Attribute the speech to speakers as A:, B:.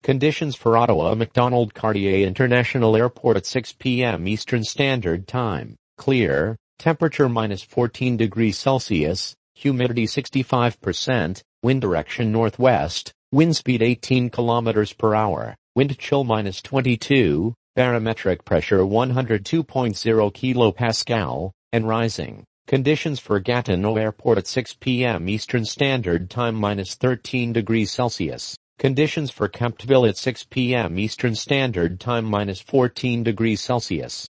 A: Conditions for Ottawa Macdonald Cartier International Airport at 6 p.m. Eastern Standard Time. Clear, temperature -14 degrees Celsius, humidity 65%, wind direction northwest, wind speed 18 kilometers per hour, wind chill -22, barometric pressure 102.0 kilopascal, and rising. Conditions for Gatineau Airport at 6 p.m. Eastern Standard Time -13 degrees Celsius. Conditions for Kemptville at 6 p.m. Eastern Standard Time -14 degrees Celsius.